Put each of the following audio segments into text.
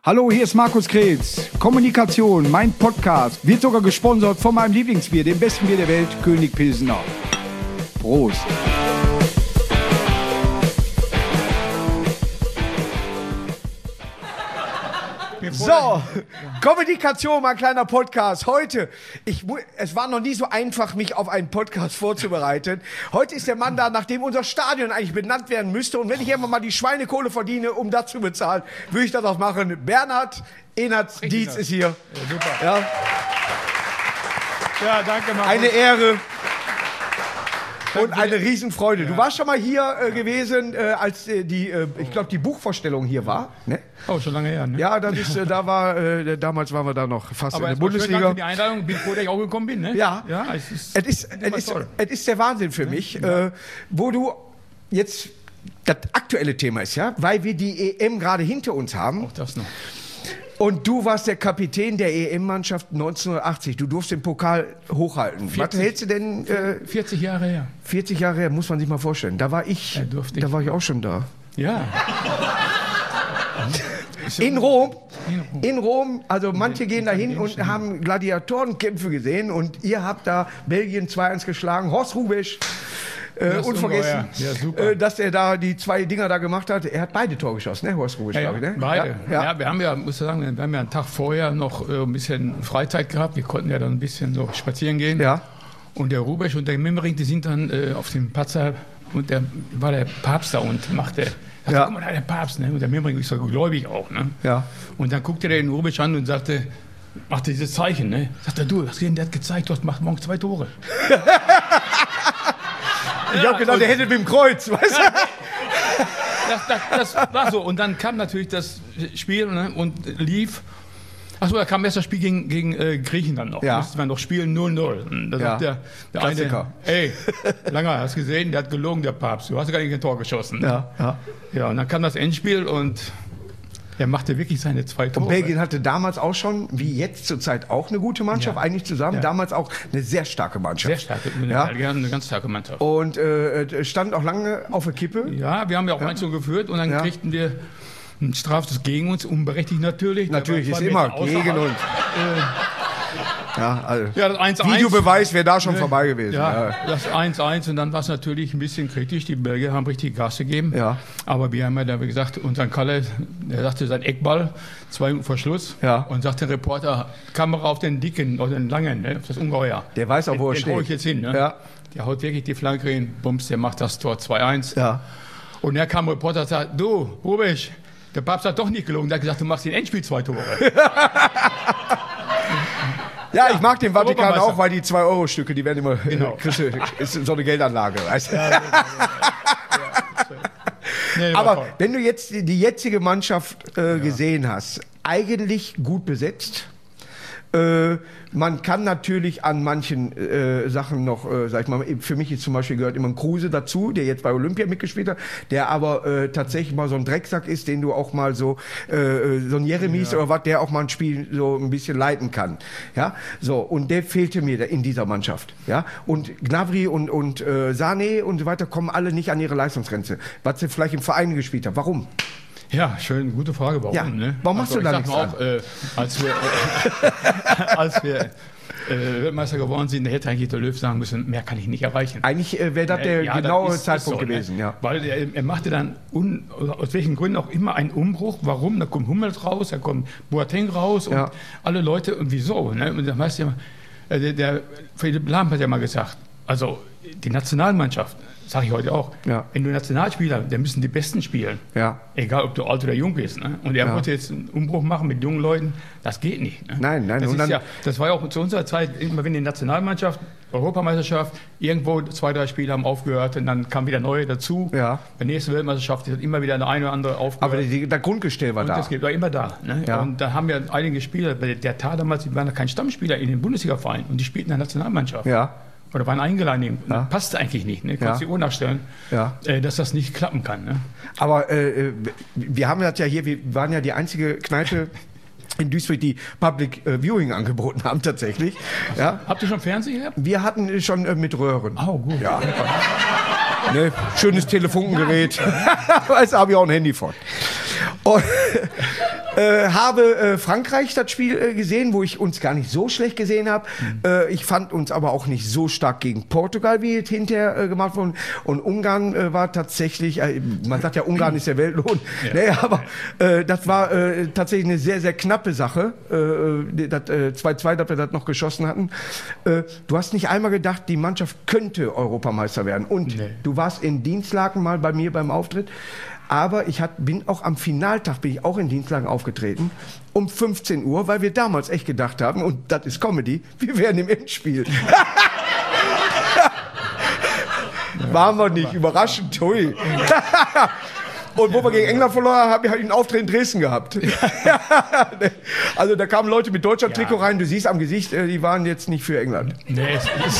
Hallo, hier ist Markus Kretz. Kommunikation, mein Podcast, wird sogar gesponsert von meinem Lieblingsbier, dem besten Bier der Welt, König Pilsener. Prost. So, Kommunikation, mein kleiner Podcast. Heute, es war noch nie so einfach, mich auf einen Podcast vorzubereiten. Heute ist der Mann da, nachdem unser Stadion eigentlich benannt werden müsste. Und wenn ich irgendwann mal die Schweinekohle verdiene, um das zu bezahlen, würde ich das auch machen. Bernhard Enert-Dietz ist hier. Ja, super. Ja. Ja, danke, Markus. Eine Ehre. Und eine Riesenfreude. Ja. Du warst schon mal hier gewesen, als ich glaube, die Buchvorstellung hier war. Ne? Oh, schon lange her, ne? Ja, das ist, damals waren wir da noch fast aber in der Bundesliga. Danke für die Einladung, bin froh, dass ich auch gekommen bin, ne? Ja, es ist der Wahnsinn für mich, wo du jetzt, das aktuelle Thema ist ja, weil wir die EM gerade hinter uns haben. Auch das noch. Und du warst der Kapitän der EM-Mannschaft 1980. Du durfst den Pokal hochhalten. 40, was hältst du denn? 40 Jahre her. 40 Jahre her, muss man sich mal vorstellen. Da war ich auch schon da. Ja. In Rom, also manche gehen da hin und haben Gladiatorenkämpfe gesehen und ihr habt da Belgien 2-1 geschlagen. Horst Hrubesch. Unvergessen, ja, super. Dass er da die 2 Dinger da gemacht hat. Er hat beide Tore geschossen, ne, Horst Hrubesch, glaube ich, ne? Beide. Ja, wir haben ja, muss ich sagen, wir haben ja einen Tag vorher noch ein bisschen Freizeit gehabt. Wir konnten ja dann ein bisschen so spazieren gehen. Ja. Und der Hrubesch und der Mimmering, die sind dann auf dem Patzer und war der Papst da und machte. Ja. Guck mal, der Papst, ne? Und der Mimmering ist so gläubig auch, ne? Ja. Und dann guckte der den Hrubesch an und sagte, machte dieses Zeichen, ne? Sagte, du, was der hat gezeigt, du machst morgen 2 Tore. Ich habe gedacht, der hätte mit dem Kreuz, weißt du? Das war so. Und dann kam natürlich das Spiel, ne, und lief. Achso, da kam erst das Spiel gegen Griechenland noch. Da musste man noch spielen 0-0. Da sagt der eine, ey, Langer, hast gesehen, der hat gelogen, der Papst. Du hast gar nicht ein Tor geschossen. Ja, und dann kam das Endspiel und er machte wirklich seine 2 Tore. Und Belgien hatte damals auch schon, wie jetzt zur Zeit, auch eine gute Mannschaft, eigentlich zusammen. Ja. Damals auch eine sehr starke Mannschaft. Sehr starke, eine ganz starke Mannschaft. Und stand auch lange auf der Kippe. Ja, wir haben ja auch 1-0 geführt und dann kriegten wir ein Straftes gegen uns, unberechtigt natürlich. Natürlich, ist immer gegen uns. Ja, also das 1-1. Videobeweis wäre da schon vorbei gewesen. Ja, das 1-1 und dann war es natürlich ein bisschen kritisch. Die Belgier haben richtig Gas gegeben. Ja. Aber wir haben ja da, wie gesagt, unseren Kalle, der sagte sein Eckball, 2 Minuten vor Schluss. Ja. Und sagte der Reporter, Kamera auf den dicken, auf den langen, ne, auf das Ungeheuer. Der weiß auch, wo er steht. Den hau ich jetzt hin. Ne? Ja. Der haut wirklich die Flanke hin, bums, der macht das Tor 2-1. Ja. Und er kam Reporter und sagte, du, Hrubesch, der Papst hat doch nicht gelogen. Der hat gesagt, du machst den Endspiel 2 Tore. Ja, ich mag den Vatikan auch, weil die 2-Euro-Stücke, die werden immer, ist so eine Geldanlage, weißt du? Ja. Aber wenn du jetzt die jetzige Mannschaft gesehen hast, eigentlich gut besetzt. Man kann natürlich an manchen Sachen noch, sag ich mal, für mich jetzt zum Beispiel gehört immer ein Kruse dazu, der jetzt bei Olympia mitgespielt hat, der aber tatsächlich mal so ein Drecksack ist, den du auch mal so ein Jeremies oder was, der auch mal ein Spiel so ein bisschen leiten kann. Ja, so, und der fehlte mir in dieser Mannschaft. Ja, und Gnabry und Sané und so weiter kommen alle nicht an ihre Leistungsgrenze, was sie vielleicht im Verein gespielt haben. Warum? Ja, schön, gute Frage. Warum? Ja. Ne? Warum machst du da nichts auch, als wir Weltmeister geworden sind, da hätte eigentlich der Löw sagen müssen, mehr kann ich nicht erreichen. Eigentlich wäre das der genaue Zeitpunkt gewesen. Ne? Ja. Weil er machte dann, aus welchen Gründen auch immer, einen Umbruch. Warum? Da kommt Hummels raus, da kommt Boateng raus und alle Leute, und wieso? Ne? Und dann weißt du ja, der Philipp Lahm hat ja mal gesagt, also die Nationalmannschaft, sage ich heute auch, wenn du Nationalspieler, dann müssen die Besten spielen. Ja. Egal, ob du alt oder jung bist. Ne? Und er wollte jetzt einen Umbruch machen mit jungen Leuten, das geht nicht. Ne? Nein. Das war ja auch zu unserer Zeit, immer wenn die Nationalmannschaft, Europameisterschaft, irgendwo 2, 3 Spiele haben aufgehört und dann kam wieder neue dazu. Ja. Bei der nächsten Weltmeisterschaft ist immer wieder eine oder andere aufgehört. Aber der Grundgestell war da. Das war immer da. Ne? Ja. Und da haben wir einige Spieler, der Tat damals, die waren ja kein Stammspieler in den Bundesliga-Vereinen und die spielten in der Nationalmannschaft. Ja. Oder waren eingeladen, passt eigentlich nicht, ne? Kannst du die Uhr nachstellen, dass das nicht klappen kann. Ne? Aber wir haben das ja hier, wir waren ja die einzige Kneipe in Duisburg, die Public Viewing angeboten haben tatsächlich. Ja. Habt ihr schon Fernsehen gehabt? Wir hatten schon mit Röhren. Oh, gut. Ja. Ne, schönes Telefongerät. Weiß, habe ich auch ein Handy von. Und, Habe Frankreich das Spiel gesehen, wo ich uns gar nicht so schlecht gesehen habe. Ich fand uns aber auch nicht so stark gegen Portugal, wie es hinterher gemacht wurde. Und Ungarn war tatsächlich, man sagt ja, Ungarn ist der Weltlohn. Ja. Nee, aber das war tatsächlich eine sehr, sehr knappe Sache. 2-2, dass wir das noch geschossen hatten. Du hast nicht einmal gedacht, die Mannschaft könnte Europameister werden. Und du warst in Dienstlaken mal bei mir beim Auftritt. Aber bin auch am Finaltag bin ich auch in Dienstlaken aufgetreten, um 15 Uhr, weil wir damals echt gedacht haben, und das ist Comedy, wir wären im Endspiel. Waren wir nicht, überraschend, hui. Und wo wir gegen England verloren haben, habe ich halt einen Auftritt in Dresden gehabt. Also da kamen Leute mit Deutschland-Trikot rein, du siehst am Gesicht, die waren jetzt nicht für England. Nee,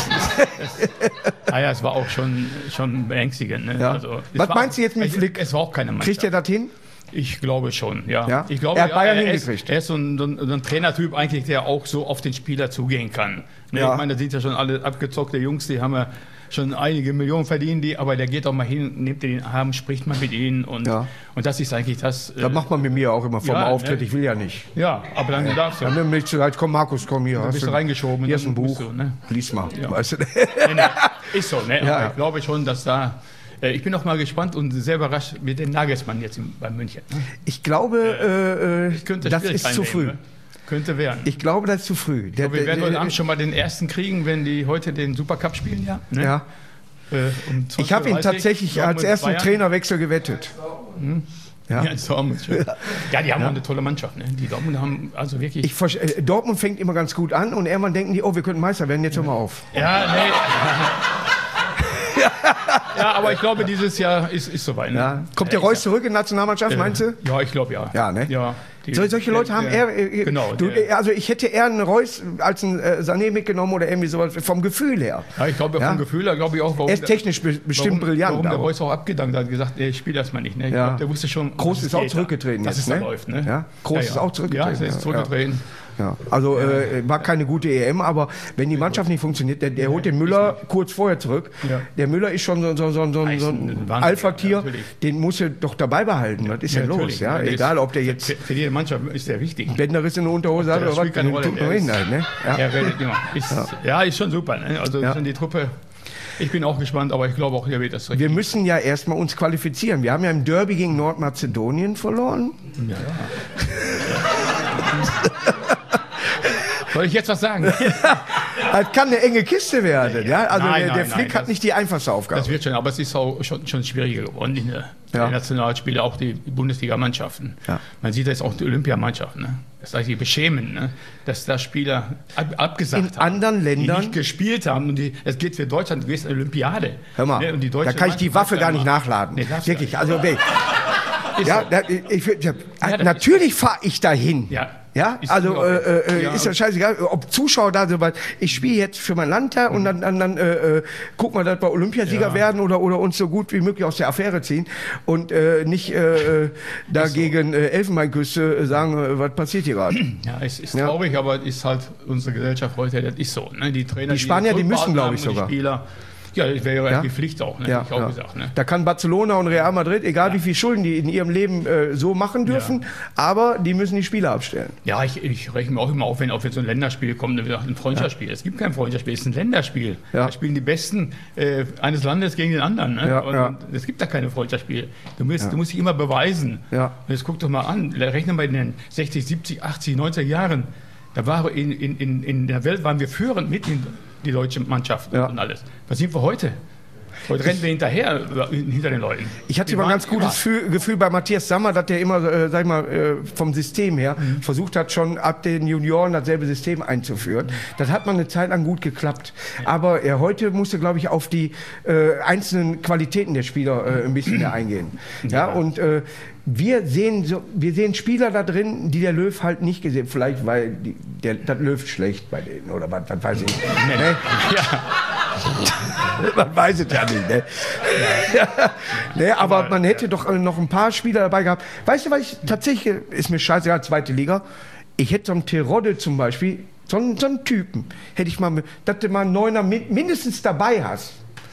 es war auch schon beängstigend. Ne? Ja. Also, was meinst du jetzt mit Flick? Es war auch keine Mannschaft. Kriegt er das hin? Ich glaube schon, ja. Ich glaube, er hat Bayern hingekriegt. Er ist so ein Trainertyp eigentlich, der auch so auf den Spieler zugehen kann. Ne? Ja. Ich meine, da sind ja schon alle abgezockte Jungs, die haben ja schon einige Millionen verdienen aber der geht auch mal hin, nimmt den Arm, spricht mal mit ihnen und das ist eigentlich das. Das macht man mit mir auch immer vom Auftritt, ich will ja nicht. Ja, aber dann darfst du. Dann nimmst du halt, komm Markus, komm hier. Dann bist du reingeschoben. Hier ist ein Buch, lies mal. Ja. Weißt du? Ist so, ne? Aber ich glaube schon, dass da... Ich bin auch mal gespannt und sehr überrascht mit dem Nagelsmann jetzt bei München. Ne? Ich glaube, das ist zu früh. Ne? Könnte werden. Ich glaube, das ist zu früh. Wir werden heute Abend schon mal den ersten kriegen, wenn die heute den Supercup spielen, ja? Ne? Ja. Ich habe ihn tatsächlich als ersten Trainerwechsel gewettet. Ja, die haben auch eine tolle Mannschaft. Ne? Die Dortmund haben also wirklich... Dortmund fängt immer ganz gut an und irgendwann denken die, wir könnten Meister werden, jetzt hör mal auf. Ja, nee. Ja, aber ich glaube, dieses Jahr ist soweit. Ne? Ja. Kommt der Reus zurück in die Nationalmannschaft, meinst du? Ja, ich glaube ja. Ja, ne? Ja. Solche Leute haben eher... Genau. Also ich hätte eher einen Reus als einen Sané mitgenommen oder irgendwie sowas, vom Gefühl her. Ja, ich glaube vom Gefühl her, glaube ich auch... Er ist technisch bestimmt brillant. Warum der Reus auch abgedankt hat, gesagt, ich spiele das mal nicht. Ne? Ich glaube, der wusste schon... Groß ist auch zurückgetreten jetzt, ne? läuft, ne? Ja? Groß ist auch zurückgetreten. Ja, er ist zurückgetreten. Ja, also war keine gute EM, aber wenn die Mannschaft nicht funktioniert, der holt den Müller kurz vorher zurück. Ja. Der Müller ist schon so ein Alpha-Tier, den muss er doch dabei behalten. Was ist denn los? Ja? Egal, ob der jetzt... Für jede Mannschaft ist der wichtig. Bänderriss in der Unterhose hat oder was, den tut man hin halt. Ne? Ist schon super. Ne? Also sind die Truppe... Ich bin auch gespannt, aber ich glaube auch, ihr wird das richtig. Wir müssen ja erstmal uns qualifizieren. Wir haben ja im Derby gegen Nordmazedonien verloren. Ja. Soll ich jetzt was sagen? Das kann eine enge Kiste werden. Ja? Also der Flick hat nicht die einfachste Aufgabe. Das wird schon, aber es ist auch schon schwieriger geworden in der Nationalspiele, auch die Bundesliga-Mannschaften. Ja. Man sieht jetzt auch die Olympiamannschaften. Ne? Das heißt, die beschämen, ne? Dass da Spieler abgesagt haben, anderen Ländern, die nicht gespielt haben. Und es geht für Deutschland, du gehst in die Olympiade. Hör mal, ne? Und die da kann ich die Waffe gar nicht nachladen. Nee, wirklich, also natürlich fahre ich dahin. Ja. Ja, also ist ja scheißegal, ob Zuschauer da sind, weil ich spiele jetzt für mein Land da und dann gucken wir, dass wir Olympiasieger werden oder uns so gut wie möglich aus der Affäre ziehen und nicht dagegen Elfenbeinküste sagen, was passiert hier gerade. Ja, es ist traurig, aber es ist halt unsere Gesellschaft heute, das ist so. Ne? Die Trainer, die Spanier, die müssen, glaube ich, sogar. Die Spieler, ja, das wäre ja die Pflicht auch, ne? Ich auch gesagt, ne? Da kann Barcelona und Real Madrid, egal wie viel Schulden die in ihrem Leben so machen dürfen, aber die müssen die Spieler abstellen. Ja, ich rechne mir auch immer auf, wenn so ein Länderspiel kommt, ein Freundschaftsspiel. Es gibt kein Freundschaftsspiel, es ist ein Länderspiel. Ja. Da spielen die Besten eines Landes gegen den anderen. Ne? Es gibt da keine Freundschaftsspiel. Du musst dich immer beweisen. Ja. Und jetzt guck doch mal an, rechnen wir in den 60, 70, 80, 90 Jahren. Da war in der Welt waren wir führend mit die deutsche Mannschaft und alles. Was sind wir heute? Heute rennen wir hinter den Leuten. Ich hatte immer ein ganz gutes Gefühl bei Matthias Sammer, dass der immer, sag ich mal, vom System her versucht hat, schon ab den Junioren dasselbe System einzuführen. Das hat man eine Zeit lang gut geklappt. Aber heute musste, glaube ich, auf die einzelnen Qualitäten der Spieler ein bisschen mehr eingehen. Ja, und wir sehen Spieler da drin, die der Löw halt nicht gesehen hat. Vielleicht, weil das läuft schlecht bei denen oder was weiß ich. Ne? Ja. Man weiß es ja nicht. Ne? Ne, aber man hätte doch noch ein paar Spieler dabei gehabt. Weißt du, was ich tatsächlich, ist mir scheißegal, zweite Liga, ich hätte so einen Terodde zum Beispiel, so einen Typen, hätte ich mal, dass du mal einen Neuner mindestens dabei hast.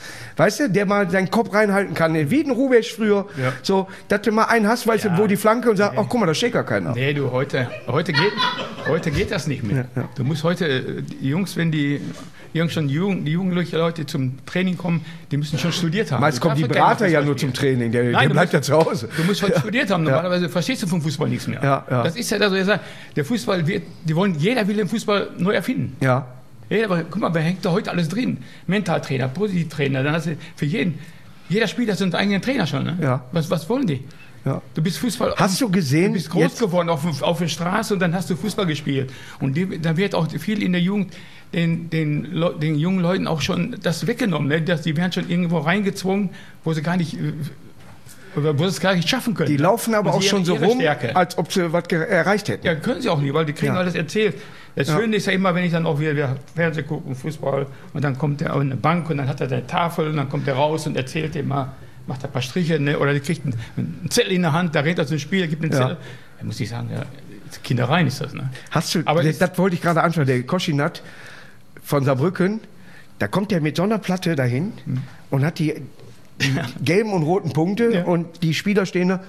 Weißt du, der mal seinen Kopf reinhalten kann, wie ein Rubesch früher. Ja. So, dass du mal einen hast, weißt du, wo die Flanke und sagst, ach guck mal, da steht gar keiner. Nee, du, heute geht das nicht mehr. Ja. Du musst heute, die Jungs, wenn die jugendliche Leute zum Training kommen, die müssen schon studiert haben. Meist kommen die Berater ja nur zum Training, der bleibt ja zu Hause. Du musst heute studiert haben, normalerweise verstehst du vom Fußball nichts mehr. Ja. Das ist ja das, was ich sage, der Fußball jeder will den Fußball neu erfinden. Ja. Guck mal, wer hängt da heute alles drin? Mentaltrainer, Positivtrainer, dann hast du für jeder Spieler hat seinen eigenen Trainer schon. Ne? Ja. Was wollen die? Ja. Du bist Fußball. Hast du gesehen? Du bist groß geworden auf der Straße und dann hast du Fußball gespielt. Und da wird auch viel in der Jugend den jungen Leuten auch schon das weggenommen. Ne? Die werden schon irgendwo reingezwungen, wo sie es gar nicht schaffen können. Die laufen aber auch schon so rum, Stärke. als ob sie was erreicht hätten. Ja, können sie auch nicht, weil die kriegen alles erzählt. Das Schöne ist ja immer, wenn ich dann auch wieder Fernsehen gucke und Fußball und dann kommt der auf eine Bank und dann hat er eine Tafel und dann kommt der raus und erzählt dem mal, macht ein paar Striche, ne? Oder der kriegt einen Zettel in der Hand, da rennt er zum Spiel, gibt einen Zettel. Da muss ich sagen, Kindereien ist das. Ne? Aber das wollte ich gerade anschauen, der Koschinat von Saarbrücken, da kommt der mit so einer Platte dahin und hat die gelben und roten Punkte und die Spieler stehen da.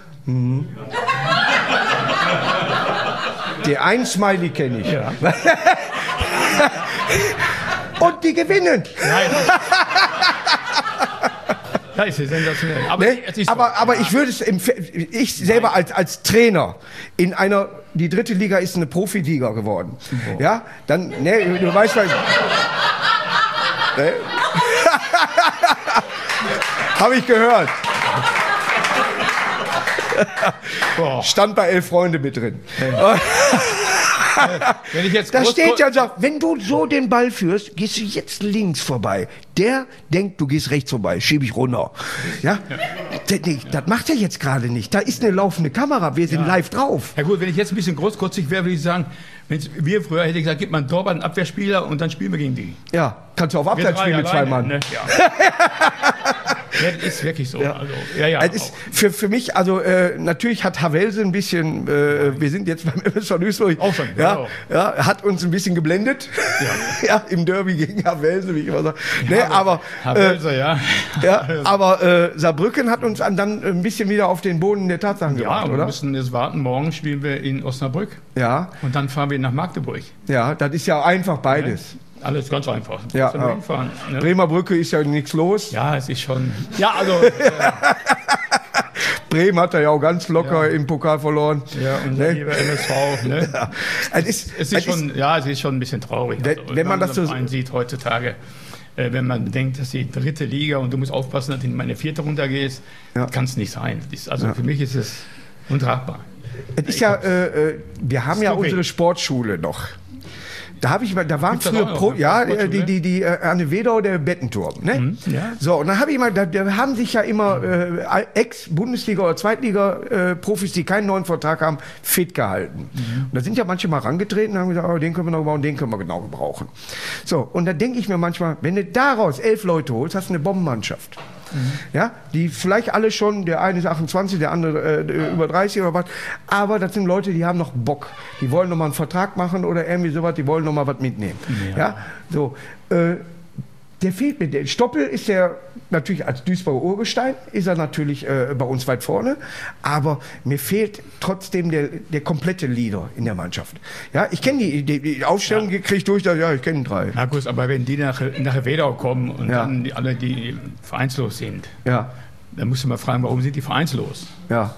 Der ein Smiley kenne ich. Ja. Und die gewinnen. Ja, ist sensationell. Aber ich würde es ich selber als Trainer in die dritte Liga ist eine Profiliga geworden. Oh. Ja, dann, ne, du weißt was. Ne? Habe ich gehört. Stand bei 11 Freunde mit drin. Wenn ich jetzt da steht ja und sagt, wenn du so den Ball führst, gehst du jetzt links vorbei. Der denkt, du gehst rechts vorbei, schieb ich runter. Ja? Das macht er jetzt gerade nicht. Da ist eine laufende Kamera, wir sind live drauf. Ja gut, wenn ich jetzt ein bisschen großkotzig wäre, würde ich sagen, wir früher hätte ich gesagt, gib mal einen Torwart, einen Abwehrspieler und dann spielen wir gegen die. Ja, kannst du auf Abseits spielen mit 2 Mann. Ne? Ja. Das ist wirklich so. Ja. Also, das ist für mich, also natürlich hat Havelse ein bisschen, wir sind jetzt beim MSV Duisburg, auch schon, hat uns ein bisschen geblendet. Ja. Im Derby gegen Havelse, wie ich immer sage. Ja, ne, aber Havelse, aber Saarbrücken hat uns dann ein bisschen wieder auf den Boden der Tatsachen gebracht, oder? Wir müssen jetzt warten. Morgen spielen wir in Osnabrück. Ja. Und dann fahren wir nach Magdeburg. Ja, das ist ja einfach beides. Ja. Alles ganz einfach. Ja, hinfahren, ne? Bremer Brücke ist ja nichts los. Ja, es ist schon. Ja, also. Bremen hat er ja auch ganz locker im Pokal verloren. Ja, und der liebe MSV. Ne? Ja. Es ist schon ein bisschen traurig. Wenn man das so sieht heutzutage, wenn man denkt, dass die dritte Liga und du musst aufpassen, dass du in meine vierte runtergehst, kann es nicht sein. Für mich ist es untragbar. Es ist wir haben ja unsere Sportschule noch. Da waren früher die Anne Wedau, der Bettenturm, ne? Ja. So, und dann habe ich mal, da haben sich ja immer Ex-Bundesliga- oder Zweitliga-Profis, die keinen neuen Vertrag haben, fit gehalten. Und da sind ja manche mal rangetreten und haben gesagt, den können wir noch gebrauchen, den können wir genau gebrauchen. So, und da denke ich mir manchmal, wenn du daraus 11 Leute holst, hast du eine Bombenmannschaft. Ja, die vielleicht alle schon, der eine ist 28, der andere über 30 oder was, aber das sind Leute, die haben noch Bock, die wollen noch mal einen Vertrag machen oder irgendwie sowas, die wollen noch mal was mitnehmen. Ja, so, der fehlt mir. Der Stoppel ist der natürlich als Duisburger Urgestein, ist er natürlich bei uns weit vorne, aber mir fehlt trotzdem der komplette Leader in der Mannschaft. Ja, ich kenne die Aufstellung, kriege ich durch, ich kenne 3. Na gut, aber wenn die nach Wedau kommen und dann alle die vereinslos sind, dann musst du mal fragen, warum sind die vereinslos? Ja.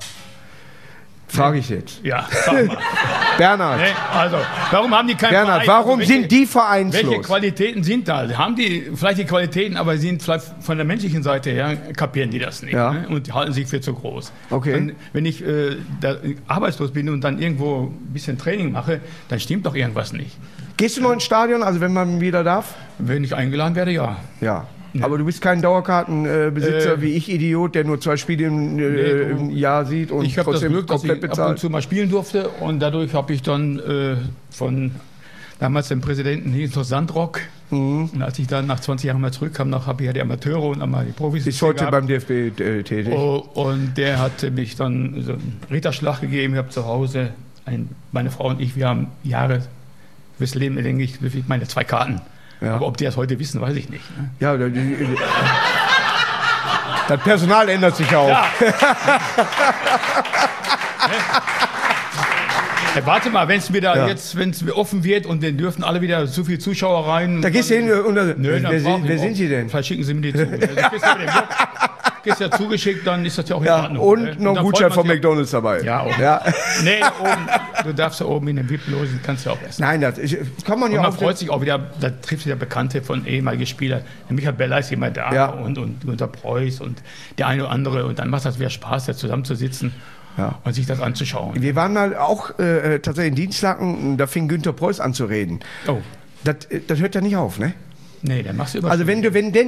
Frage ich jetzt. Ja, sag mal. Bernhard. Nee, also, warum haben die keinen Bernhard, Verein? warum sind die vereinslos? Welche Qualitäten sind da? Haben die vielleicht die Qualitäten, aber sind vielleicht von der menschlichen Seite her, kapieren die das nicht ne? Und halten sich für zu groß. Okay. Dann, wenn ich arbeitslos bin und dann irgendwo ein bisschen Training mache, dann stimmt doch irgendwas nicht. Gehst du noch ins Stadion, also wenn man wieder darf? Wenn ich eingeladen werde, ja. Ja. Aber du bist kein Dauerkartenbesitzer wie ich, Idiot, der nur 2 Spiele im Jahr sieht und trotzdem Glück, komplett bezahlt. Ich ab und zu mal spielen durfte und dadurch habe ich dann von damals dem Präsidenten Hinter Sandrock und als ich dann nach 20 Jahren mal zurückkam, habe ich ja die Amateure und einmal die Profis. Ist heute beim DFB tätig. Und der hat mich dann so einen Ritterschlag gegeben. Ich habe zu Hause, meine Frau und ich, wir haben Jahre fürs Leben, denke ich, meine 2 Karten. Ja. Aber ob die das heute wissen, weiß ich nicht. Ne? Ja, Das Personal ändert sich auch. Ja. Ja, warte mal, wenn es wieder jetzt, wenn es offen wird und dann dürfen alle wieder so viele Zuschauer rein. Da gehst du hin und wer sind Sie denn? Vielleicht schicken Sie mir die zu. Gehst ja zugeschickt, dann ist das ja auch in Ordnung. Und noch ein Gutschein von McDonald's dabei. Ja, auch. Ja. Nee, oben, du darfst ja oben in den VIP-Losen, kannst du ja auch essen. Nein, das kann man ja auch. Man freut sich auch wieder, da trifft sich ja Bekannte von ehemaligen Spielern. Der Michael Beller ist immer da und Günter Preuß und der eine oder andere. Und dann macht das wieder Spaß, da zusammenzusitzen. Ja. Und sich das anzuschauen. Wir waren mal auch tatsächlich in Dienstlaken, da fing Günter Preuß an zu reden. Oh. Das hört ja nicht auf, ne? Nee, der machst du immer. Also wenn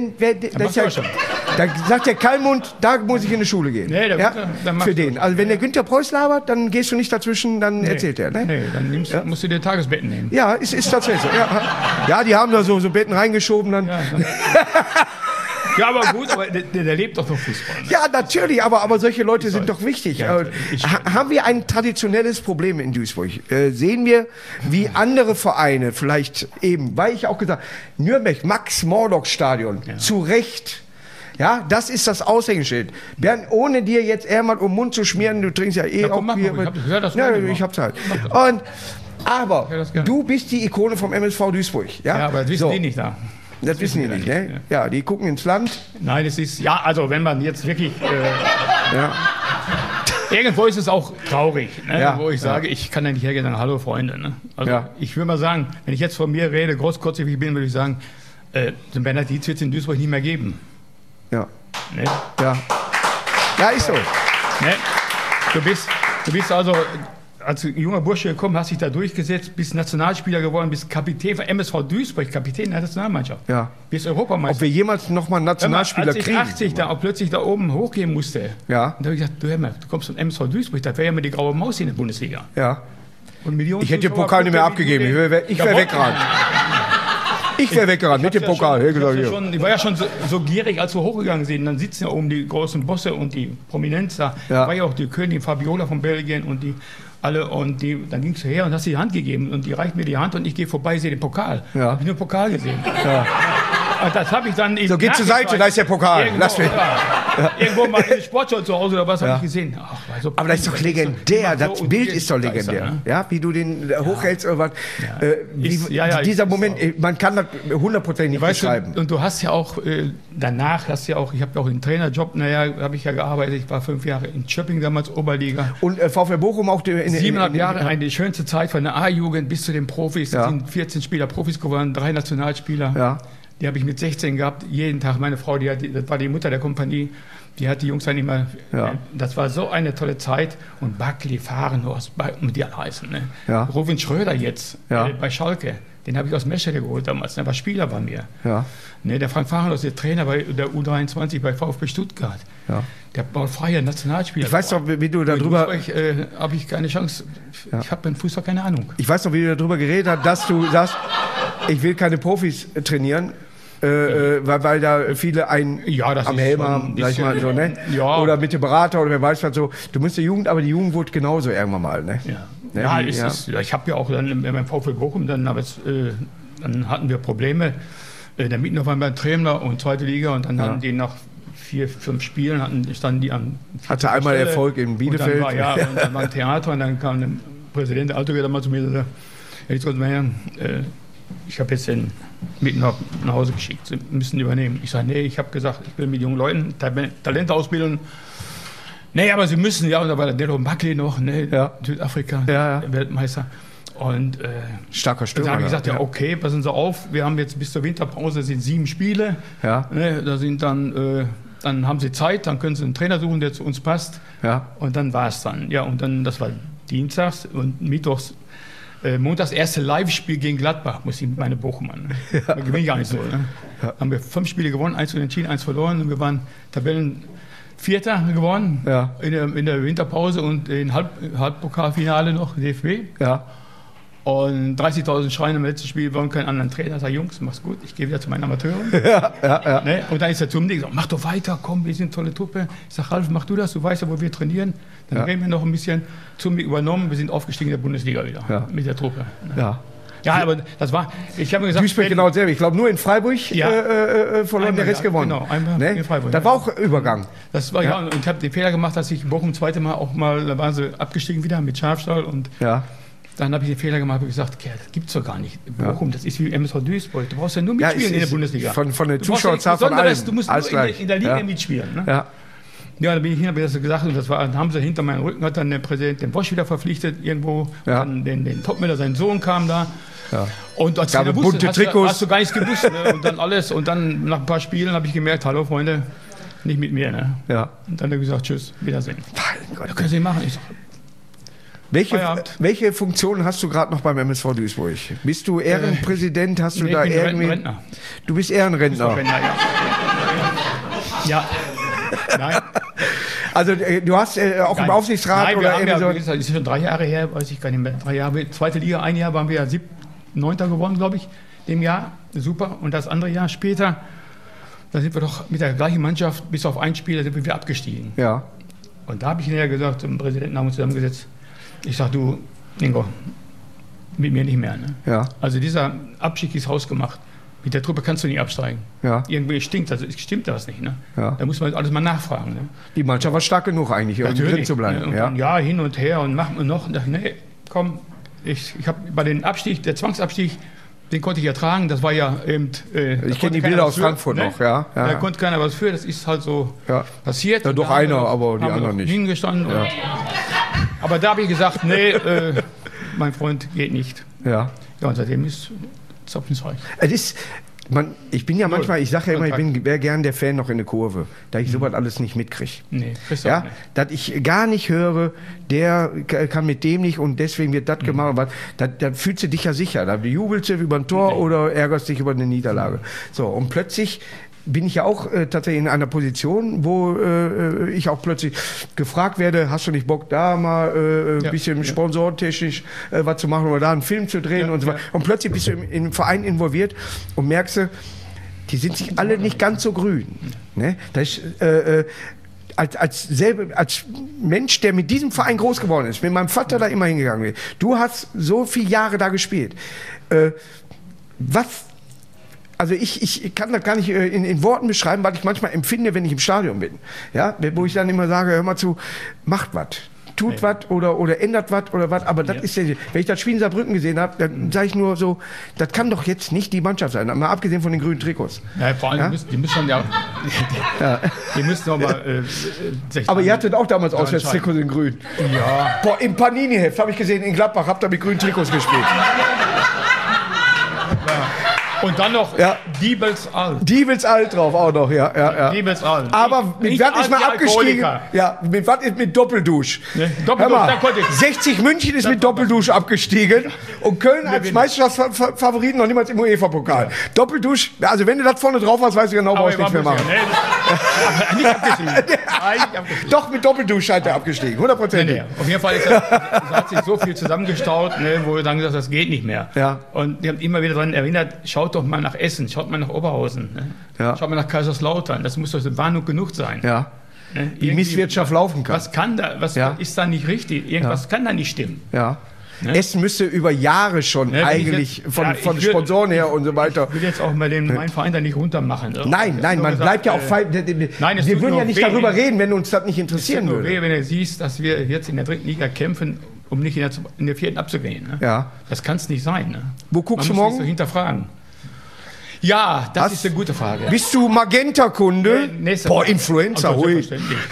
da sagt der Kallmund, da muss ich in die Schule gehen. Nee, dann für den. Also wenn der Günter Preuß labert, dann gehst du nicht dazwischen, dann erzählt er, ne? Nee, dann musst du dir Tagesbetten nehmen. Ja, ist tatsächlich so. Ja, die haben da so Betten reingeschoben dann. Ja, aber gut, aber der lebt doch noch Fußball. Ne? Ja, natürlich, aber solche Leute sind doch wichtig. Ja, haben wir ein traditionelles Problem in Duisburg? Sehen wir, wie andere Vereine, vielleicht eben, weil ich auch gesagt, Nürnberg, Max-Morlock-Stadion, zu Recht. Ja, das ist das Aushängeschild. Bernd, ohne dir jetzt eher mal um den Mund zu schmieren, du trinkst ja auch Bier. Ich hab's halt. Aber du bist die Ikone vom MSV Duisburg. Ja, aber das wissen die nicht da. Das wissen die nicht, ne? Ja, die gucken ins Land. Nein, es ist, also wenn man jetzt wirklich, irgendwo ist es auch traurig, ne? Wo ich sage, ich kann ja nicht hergehen und sagen, hallo Freunde, ne? Also ich würde mal sagen, wenn ich jetzt von mir rede, großkotzig wie ich bin, würde ich sagen, den Bernhard Dietz wird es in Duisburg nicht mehr geben. Ja. Ne? Ja, ist so. Ne? Du bist also als junger Bursche gekommen, hast dich da durchgesetzt, bist Nationalspieler geworden, bist Kapitän von MSV Duisburg, Kapitän der Nationalmannschaft. Ja. Bist Europameister. Ob wir jemals nochmal einen Nationalspieler kriegen? Als ich 80 da auch plötzlich da oben hochgehen musste, da habe ich gesagt, du kommst von MSV Duisburg, da wäre ja mal die graue Maus in der Bundesliga. Ja. Und ich hätte den Pokal nicht mehr abgegeben, ich wäre weggerannt. Ich wäre weggerannt mit dem Pokal. Ich war ja schon so gierig, als wir hochgegangen sind. Dann sitzen ja oben die großen Bosse und die Prominenz da. Da war ja auch die Königin Fabiola von Belgien und die alle. Und dann ging es her und hast die Hand gegeben. Und die reicht mir die Hand und ich gehe vorbei, sehe den Pokal. Ja. Habe ich nur den Pokal gesehen. Ja. Und das habe ich dann so, geht zur Seite, da ist der Pokal. Lass mich. Irgendwo mal in der Sportschau zu Hause oder was habe ich gesehen. Ach, so aber das ist doch legendär. Das so Bild ist doch legendär. Ne? Ja, wie du den hochhältst oder was. Dieser Moment, man kann das 100% nicht beschreiben. Und du hast ja auch, danach ich habe ja auch den Trainerjob, habe ich ja gearbeitet. Ich war 5 Jahre in Schöpping, damals Oberliga. Und VfL Bochum auch in 7,5 Jahre, eine schönste Zeit von der A-Jugend bis zu den Profis. Da sind 14 Spieler Profis geworden, 3 Nationalspieler. Ja. Die habe ich mit 16 gehabt, jeden Tag. Meine Frau, das war die Mutter der Kompanie, die hat die Jungs dann immer, das war so eine tolle Zeit. Und Buckley, Fahrenhorst, und die alle heißen. Ne? Ja. Robin Schröder jetzt, bei Schalke, den habe ich aus Meschede geholt damals, der war Spieler bei mir. Ja. Ne, der Frank Fahrenhorst, der Trainer bei der U23 bei VfB Stuttgart. Ja. Der Paul Freier, Nationalspieler. Ich weiß doch, wie du darüber... habe ich keine Chance, ich habe beim Fußball keine Ahnung. Ich weiß noch, wie du darüber geredet hast, dass du sagst, ich will keine Profis trainieren. Weil da viele am Helm haben, sag ich mal so, ne? Ja. Oder mit dem Berater oder wer weiß was so. Du musst die Jugend, aber die Jugend wurde genauso irgendwann mal, ne? Ja, ich habe ja auch dann beim VfL Bochum, dann hatten wir Probleme. Der Mittner war beim Trainer und zweite Liga und dann hatten die nach 4, 5 Spielen standen die an. Hatte einmal Stelle. Erfolg in Bielefeld. Und dann war ein Theater und dann kam der Präsident der Autogeld mal zu mir und sagte, ich habe jetzt den Mittner nach Hause geschickt, Sie müssen übernehmen. Ich sage, nee, ich habe gesagt, ich will mit jungen Leuten Talente ausbilden. Nee, aber Sie müssen, und da war der Delo Buckley noch, Südafrika, Weltmeister. Und starker Stürmer. Da habe ich gesagt, okay, passen Sie auf, wir haben jetzt bis zur Winterpause sind 7 Spiele. Ja. Ne, da sind dann haben Sie Zeit, dann können Sie einen Trainer suchen, der zu uns passt. Ja. Und dann war es dann. Ja, und dann, das war dienstags und mittwochs. Montags erste Live-Spiel gegen Gladbach, muss ich mit meine Bochum an. Da gewinne ich gar nicht so. Ne? Ja. Haben wir 5 Spiele gewonnen, 1 unentschieden, 1 verloren und wir waren Tabellenvierter geworden in der Winterpause und in Halbpokalfinale noch DFB. Ja. Und 30.000 Schreien im letzten Spiel, wollen keinen anderen Trainer. Ich sage, Jungs, mach's gut, ich gehe wieder zu meinen Amateuren. Ne? Und dann ist er zu mir gesagt, mach doch weiter, komm, wir sind eine tolle Truppe. Ich sage, Ralf, mach du das, du weißt ja, wo wir trainieren. Dann reden wir noch ein bisschen. Zu mir übernommen, wir sind aufgestiegen in der Bundesliga wieder mit der Truppe. Ne? Ja. Ja, aber das war, ich habe mir gesagt... Duisburg genau dasselbe. Ich glaube, nur in Freiburg verloren, einmal, der Rest gewonnen. Genau, einmal ne? in Freiburg. Das war auch Übergang. Das war, und ich habe den Fehler gemacht, dass ich Bochum zweite Mal auch mal, da waren sie abgestiegen wieder mit Schafstall und dann habe ich den Fehler gemacht und gesagt, das gibt's doch gar nicht. Bochum, das ist wie MSV Duisburg. Du brauchst ja nur mitspielen in der Bundesliga. Von der Zuschauerzahl von allen. Du musst nur in der Liga mitspielen. Ne? Ja. Ja, da bin ich hin, habe ich das gesagt, und dann haben sie hinter meinem Rücken, hat dann der Präsident den Bosch wieder verpflichtet irgendwo, dann den Topmüller, sein Sohn kam da. Ja. Und als gab bunte Trikots. Hast du gar nichts gewusst. Ne? Und dann alles, und dann nach ein paar Spielen habe ich gemerkt, hallo Freunde, nicht mit mir. Ne? Ja. Und dann hat er gesagt, tschüss, Wiedersehen. Mein Gott, das können Sie machen. Ich sag, welche Funktion hast du gerade noch beim MSV Duisburg? Bist du Ehrenpräsident? Hast du da irgendwie? Rentner. Du bist Ehrenrentner. Ja. Nein. Also du hast auch im Aufsichtsrat? Nein, oder das ist schon 3 Jahre her, weiß ich gar nicht mehr. 3 Jahre, zweite Liga, ein Jahr waren wir 9. geworden, glaube ich, dem Jahr. Super. Und das andere Jahr später, da sind wir doch mit der gleichen Mannschaft, bis auf ein Spiel, da sind wir wieder abgestiegen. Ja. Und da habe ich hinterher gesagt, zum Präsidenten haben wir uns zusammengesetzt, ich sage, du, Ingo, mit mir nicht mehr. Ne? Ja. Also dieser Abstieg ist hausgemacht. Mit der Truppe kannst du nicht absteigen. Ja. Irgendwie stimmt das nicht. Ne? Ja. Da muss man alles mal nachfragen. Ne? Die Mannschaft war stark genug eigentlich, um drin zu bleiben. Ne? Und ja, hin und her und machen wir noch. Und dachte, nee, komm, ich habe bei den Abstieg, der Zwangsabstieg, den konnte ich ertragen. Das war ja eben. Ich kenne die Bilder aus Frankfurt noch, ja. Da konnte keiner was für. Das ist halt so passiert. Ja, doch einer, aber die anderen nicht. Hingestanden. Ja. Aber da habe ich gesagt, nee, mein Freund geht nicht. Ja. Ja, und seitdem ist Zapfensreich. Ich bin ja manchmal, ich sage ja immer, ich wäre gern der Fan noch in der Kurve, da ich sowas alles nicht mitkriege. Nee, ja, dass ich gar nicht höre, der kann mit dem nicht und deswegen wird das gemacht. Da fühlst du dich ja sicher. Da jubelst du über ein Tor oder ärgerst dich über eine Niederlage. So, und plötzlich bin ich ja auch tatsächlich in einer Position, wo ich auch plötzlich gefragt werde, hast du nicht Bock, da mal ein bisschen sponsortechnisch was zu machen oder da einen Film zu drehen und so weiter. Und plötzlich bist du im Verein involviert und merkst, die sind sich alle nicht ganz so grün. Ne? Das ist, als Mensch, der mit diesem Verein groß geworden ist, mit meinem Vater da immer hingegangen ist, du hast so viele Jahre da gespielt. Also ich kann das gar nicht in Worten beschreiben, was ich manchmal empfinde, wenn ich im Stadion bin. Ja, wo ich dann immer sage, hör mal zu, macht was. Tut was oder ändert was oder was. Aber das ist wenn ich das Spiel in Saarbrücken gesehen habe, dann sage ich nur so, das kann doch jetzt nicht die Mannschaft sein. Mal abgesehen von den grünen Trikots. Ja, vor allem, die müssen ja. Die müssen noch mal. Aber ihr hattet auch damals Auswärtstrikots in grün. Ja. Boah, im Panini-Heft habe ich gesehen, in Gladbach habt ihr mit grünen Trikots gespielt. Und dann noch Diebels Alt. Diebels Alt drauf auch noch, ja. Diebels Alt. Aber mit was ist mal abgestiegen? Ja, mit was ist mit Doppeldusch? Ne? Doppeldusch, 60 München ist mit Doppeldusch abgestiegen und Köln als Meisterschaftsfavoriten noch niemals im UEFA-Pokal. Ja. Doppeldusch, also wenn du das vorne drauf hast, weißt du genau, brauchst du nichts mehr machen. Nicht abgestiegen. Doch, mit Doppeldusch scheint er abgestiegen, 100%. Nee. Auf jeden Fall hat sich so viel zusammengestaut, ne, wo wir dann gesagt haben, das geht nicht mehr. Ja. Und die haben immer wieder daran erinnert, schaut doch mal nach Essen, schaut mal nach Oberhausen, ne? Schaut mal nach Kaiserslautern, das muss doch Warnung genug sein. Ja. Ne? Die Misswirtschaft laufen kann. Was ist da nicht richtig? Irgendwas kann da nicht stimmen. Ja. Ne? Essen müsste über Jahre schon eigentlich von Sponsoren her und so weiter. Ich will jetzt auch mal meinen Verein da nicht runtermachen. Nein, man bleibt ja auch wir würden ja nicht darüber reden, wenn uns das nicht interessieren würde. Weh, wenn du siehst, dass wir jetzt in der 3. Liga kämpfen, um nicht in der 4. abzugehen. Ne? Ja. Das kann es nicht sein. Ne? Wo guckst du morgen? Man muss sich so hinterfragen. Ja, das ist eine gute Frage. Bist du Magenta-Kunde? Boah, Influencer, ruhig.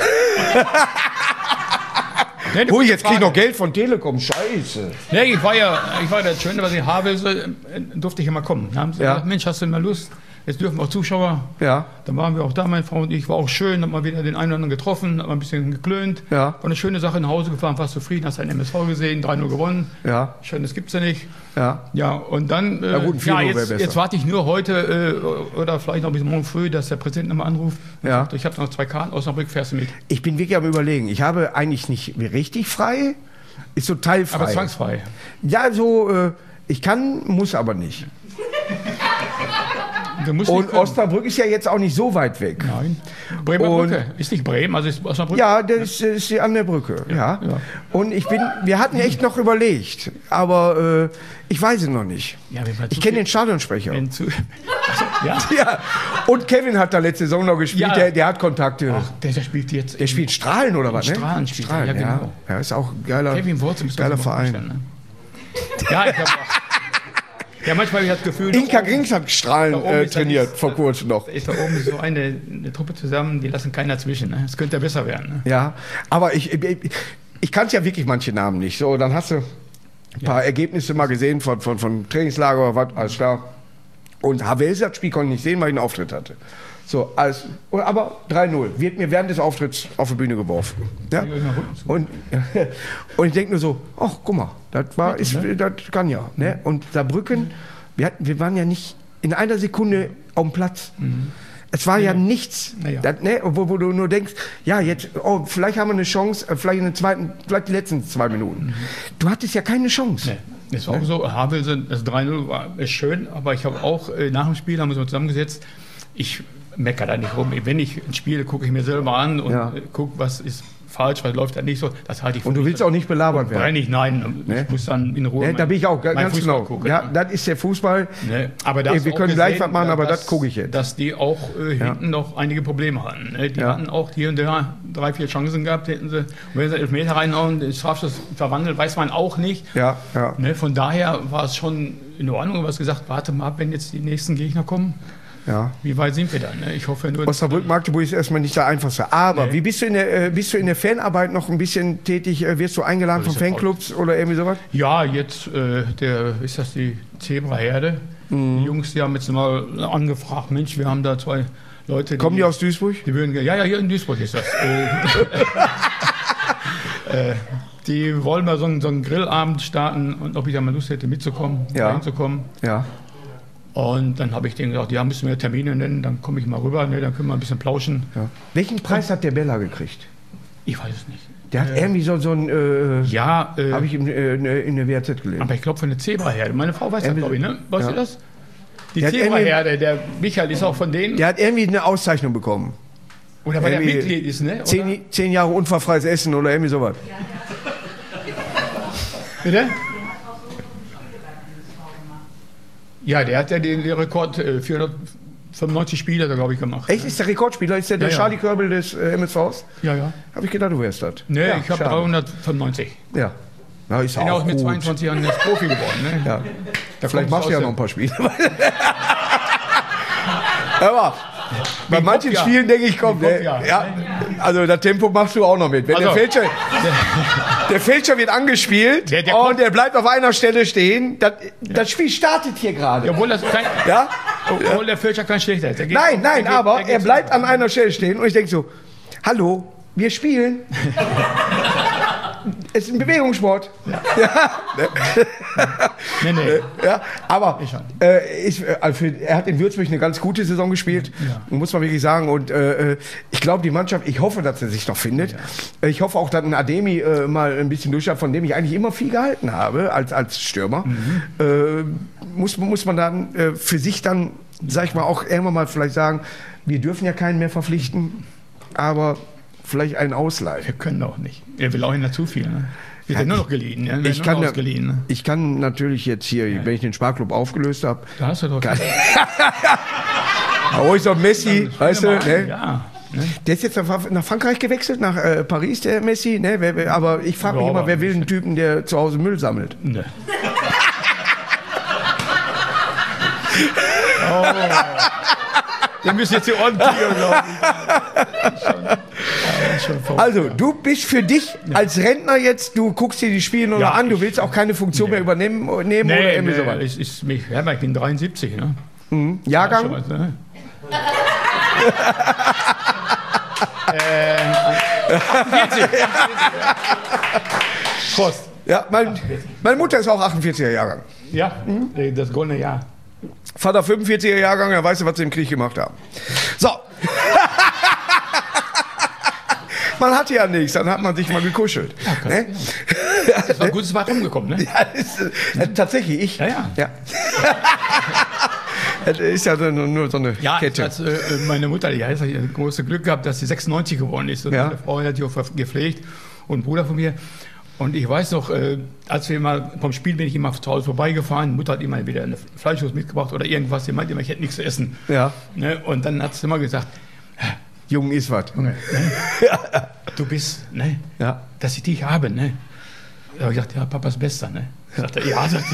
Hui, jetzt krieg ich noch Geld von Telekom, scheiße. Nee, ich war das Schöne, was ich habe, durfte ich immer kommen. Da haben sie gesagt, Mensch, hast du mal Lust? Jetzt dürfen auch Zuschauer. Ja. Dann waren wir auch da, meine Frau und ich. War auch schön, haben mal wieder den einen oder anderen getroffen, haben mal ein bisschen geklönt. Ja. War eine schöne Sache, nach Hause gefahren, warst zufrieden, hast einen MSV gesehen, 3-0 gewonnen. Ja. Schön, das gibt's ja nicht. Ja. Ja, und dann, jetzt warte ich nur heute oder vielleicht noch bis morgen früh, dass der Präsident nochmal anruft. Ja. Sagt, ich habe noch 2 Karten, Osnabrück, fährst du mit? Ich bin wirklich am Überlegen. Ich habe eigentlich nicht richtig frei, ist so teilfrei. Aber zwangsfrei. Ja, so, ich kann, muss aber nicht. du musst Und nicht können. Osnabrück ist ja jetzt auch nicht so weit weg. Nein. Bremer Und- Brücke. Ist nicht Bremen, also ist Osnabrück. Ja, das ist an der Brücke. Ja. Ja. Und wir hatten echt noch überlegt, aber ich weiß es noch nicht. Ja, wenn man Ich zu kenne viel- den Stadionsprecher. wenn zu- Achso, ja. Ja. Und Kevin hat da letzte Saison noch gespielt, Ja. der hat Kontakte. Ach, der spielt jetzt. Der spielt Strahlen oder was, ne? Strahlen spielt er, ja, genau. Ja, ist auch ein geiler, Kevin Wurzel müsste geiler man sich mal Verein. vorstellen, ne? Ja, ich habe auch. Ja, manchmal habe ich das Gefühl. Inka Grings hat Strahlen Da oben ist ja trainiert, nichts. vor kurzem noch. Ist da oben so eine Truppe zusammen, die lassen keiner zwischen. Ne? Das könnte ja besser werden. Ne? Ja, aber ich kannte ja wirklich manche Namen nicht. So, dann hast du ein paar Ergebnisse mal gesehen von Trainingslager oder was, alles klar. Und Havelse, das Spiel konnte ich nicht sehen, weil ich einen Auftritt hatte. So, alles, aber 3-0. Wird mir während des Auftritts auf die Bühne geworfen. Ja? Und ich denke nur so, ach, guck mal, das kann ja. Ne? Und Saarbrücken, wir waren ja nicht in einer Sekunde auf dem Platz. Es war ja nichts. Ja. Das, ne? Wo du nur denkst, ja, jetzt, vielleicht haben wir eine Chance, vielleicht die letzten 2 Minuten. Du hattest ja keine Chance. Nee. Das war auch so, Havelse, das 3-0 ist schön, aber ich habe auch nach dem Spiel, haben wir uns zusammengesetzt, ich meckere da nicht rum. Wenn ich ein Spiel gucke ich mir selber an und gucke, was ist falsch, was läuft da nicht so. Das halte ich für Und du willst auch nicht belabert werden. Nein, ich muss dann in Ruhe. Ne, da bin ich auch ganz Fußball genau. gucken. Ja, das ist der Fußball. Ne, aber da hast Wir du auch können gleich gesehen, was machen, aber dass- das gucke ich jetzt. Dass die auch hinten noch einige Probleme hatten. Ne? Die hatten auch hier und da 3, 4 Chancen gehabt, hätten sie. Und wenn sie Elfmeter reinhauen, den Strafschuss verwandelt, weiß man auch nicht. Ja. Ne? Von daher war es schon in Ordnung. Du hast gesagt, warte mal ab, wenn jetzt die nächsten Gegner kommen. Ja. Wie weit sind wir dann? Ne? Ich hoffe nur. Osnabrück-Magdeburg ist erstmal nicht der einfachste. Aber Nee. wie bist du in der Fanarbeit noch ein bisschen tätig? Wirst du eingeladen von ist ja Fanclubs oder irgendwie sowas? Ja, jetzt, ist das die Zebraherde? Die Jungs, die haben jetzt mal angefragt, Mensch, wir haben da 2 Leute. Kommen die aus Duisburg? Die würden, ja, hier in Duisburg ist das. Die wollen mal so einen Grillabend starten und ob ich da mal Lust hätte mitzukommen, reinzukommen. Ja. Und dann habe ich denen gesagt, ja, müssen wir Termine nennen, dann komme ich mal rüber, ne, dann können wir ein bisschen plauschen. Welchen Preis hat der Bella gekriegt? Ich weiß es nicht. Der hat irgendwie so ein, Ja, habe ich in der WRZ gelesen. aber ich glaube von der Zebraherde. Meine Frau weiß das, glaube ich, ne? Weißt Ja. du das? Die Der hat Zebraherde, der Michael ist auch von denen. Der hat irgendwie eine Auszeichnung bekommen. Oder weil er irgendwie Mitglied ist, ne? Oder? 10 Jahre unfallfreies Essen oder irgendwie sowas. Bitte? Ja, der hat ja den Rekord 495 Spiele, da glaube ich, gemacht. Echt? Ist der Rekordspieler? Ist der Ja. Charlie Körbel des MSVs? Ja, ja. Habe ich gedacht, du wärst das. Ne, Ja, ich habe schade. 395. Ja. Ja, ist Bin ja auch auch mit gut. 22 Jahren jetzt Profi geworden. Ne? Ja. Da Vielleicht kommst machst du ja aus noch ein der- paar Spiele. Aber bei manchen Kopf, ja. Spielen denke ich, komm, Kopf, ja. ja. Also das Tempo machst du auch noch mit. Wenn Also- der Fälscher wird angespielt Der und kommt- der bleibt auf einer Stelle stehen. Das Spiel startet hier gerade. Obwohl, Ja? obwohl der Fälscher kein schlechter ist. Der geht- Nein, der geht- aber der geht er bleibt so. an einer Stelle stehen und ich denke so, hallo, wir spielen. Es ist ein Bewegungssport. Nee, nee. Ja, aber Ich schon. er hat in Würzburg eine ganz gute Saison gespielt, muss man wirklich sagen. Und ich glaube, die Mannschaft, ich hoffe, dass er sich noch findet. Ich hoffe auch, dass ein Ademi mal ein bisschen durchschaut, von dem ich eigentlich immer viel gehalten habe als Stürmer. Muss man dann für sich dann, sag ich mal, auch irgendwann mal vielleicht sagen, wir dürfen ja keinen mehr verpflichten, aber vielleicht einen ausleihen. Wir können auch nicht. Er will auch nicht zu viel. Ne? Wir sind nur noch geliehen. Ja? Wir Ich sind kann, nur noch ausgeliehen. Ne? ich kann natürlich jetzt hier, wenn ich den Sparklub aufgelöst habe, Da hast du doch. hau ich so Messi, weißt du, ne? Ja. Ne? Der ist jetzt nach Frankreich gewechselt, nach Paris, der Messi, ne? Aber ich frage mich Ja, immer, aber- wer will einen Typen, der zu Hause Müll sammelt? Ne. Oh. Wir müssen jetzt hier ordentlich, glaube ich. Schon verrückt. Also, du bist für dich als Rentner jetzt, du guckst dir die Spiele nur Ja, noch an, du ich- willst auch keine Funktion mehr übernehmen oder irgendwie sowas. es ist mich, ja, ich bin 73, ne? Jahrgang? Schon was, ne? 48. Prost. Ja, meine Mutter ist auch 48er Jahrgang. Ja, das goldene Jahr. Vater 45er Jahrgang, er weiß, was sie im Krieg gemacht haben. So. Man hatte ja nichts, dann hat man sich mal gekuschelt. Ne? Das war gut, es war rumgekommen, ne? Ja, tatsächlich, ich. Ja, ja. Ja. Das ist ja nur so eine Kette. Als meine Mutter, die hat das große Glück gehabt, dass sie 96 geworden ist. Und meine Frau hat die auch gepflegt und ein Bruder von mir. Und ich weiß noch, als wir mal vom Spiel bin ich immer zu Hause vorbeigefahren. Mutter hat immer wieder eine Fleischwurst mitgebracht oder irgendwas. Sie meinte immer, ich hätte nichts zu essen. Ja. Ne? Und dann hat sie immer gesagt, Jung ist was. Junge, ne? Du bist, ne? Ja. Dass ich dich habe, ne? Da habe ich gesagt, ja, Papas Bester, ne? Sagt er, ja, sagt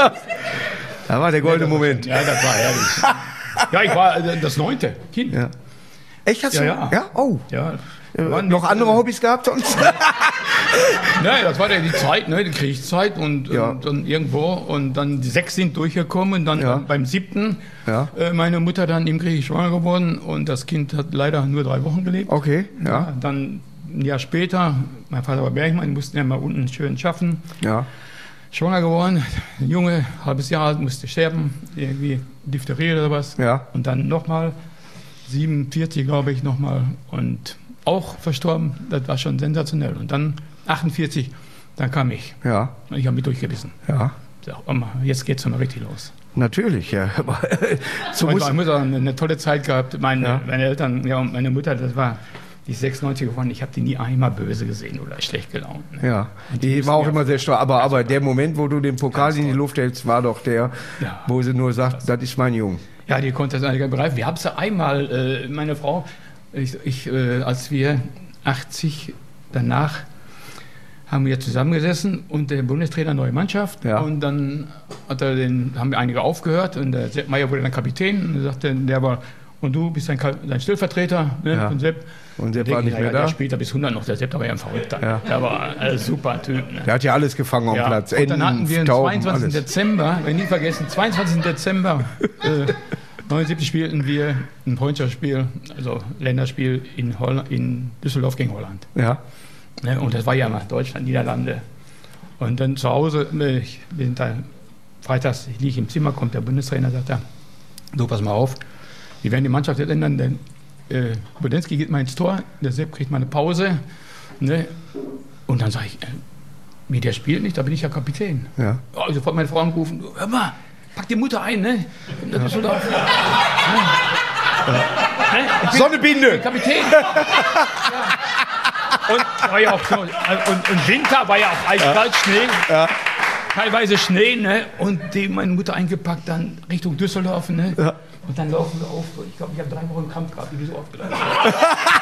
Da war der goldene Moment. Ja, das war herrlich. Ja, ich war das 9. Kind. Ja. Echt, hast du? Ja. Oh. Ja. Noch andere Hobbys gehabt sonst? Nein, das war ja die Zeit, ne, die Kriegszeit und dann irgendwo und dann die 6 sind durchgekommen und dann beim 7. Meine Mutter dann im Krieg schwanger geworden und das Kind hat leider nur 3 Wochen gelebt. Okay, ja. Dann ein Jahr später, mein Vater war Bergmann, mussten ja mal unten schön schaffen. Ja. Schwanger geworden, ein Junge, halbes Jahr alt, musste sterben, irgendwie Diphtherie oder was. Ja. Und dann nochmal, 47 glaube ich nochmal und auch verstorben, das war schon sensationell. Und dann 48, dann kam ich. Ja. Und ich habe mich durchgebissen. Ja. So, Oma, jetzt geht's mal richtig los. Natürlich, ja. Meine Mutter hat eine tolle Zeit gehabt. Meine Eltern, ja, und meine Mutter, das war die 96 geworden. Ich habe die nie einmal böse gesehen oder schlecht gelaunt. Ne? Ja, die war auch immer sehr stolz. Aber der Moment, wo du den Pokal in die Luft hältst, war doch der, wo sie nur sagt, das ist mein Junge. Ja, die konnte das eigentlich begreifen. Wir haben es ja einmal, meine Frau, als wir 80 danach haben wir zusammengesessen und der Bundestrainer neue Mannschaft und dann haben wir einige aufgehört und der Sepp Meier wurde dann Kapitän und sagte, der war, und du bist dein Stellvertreter, ne, von Sepp. Und Sepp war nicht mehr da? Der spielt bis 100 noch, der Sepp, der war ja ein Verrückter. Ja. Der war ein super Typ. Ne? Der hat ja alles gefangen am Platz. Und dann hatten wir am 22. Dezember, wenn nie vergessen, 22. Dezember 79 spielten wir ein Freundschaftsspiel, also Länderspiel in Düsseldorf gegen Holland. Ja. Und das war ja mal Deutschland, Niederlande. Und dann zu Hause, wir sind da freitags, ich liege im Zimmer, kommt der Bundestrainer, sagt er, du, pass mal auf, wir werden die Mannschaft jetzt ändern, denn Budensky geht mal ins Tor, der Sepp kriegt mal eine Pause. Ne? Und dann sage ich, wie, der spielt nicht, da bin ich ja Kapitän. Ja. Oh, sofort meine Frau angerufen, hör mal, pack die Mutter ein, ne? Das ist doch, Sonnebinde! Kapitän! Und war ja auch so, und Winter war ja auch eiskalt, Schnee. Ja. Teilweise Schnee, ne? Und meine Mutter eingepackt, dann Richtung Düsseldorf, ne? Ja. Und dann laufen wir auf. Ich glaube, ich habe 3 Wochen Kampf gehabt, wie die so aufgeladen haben.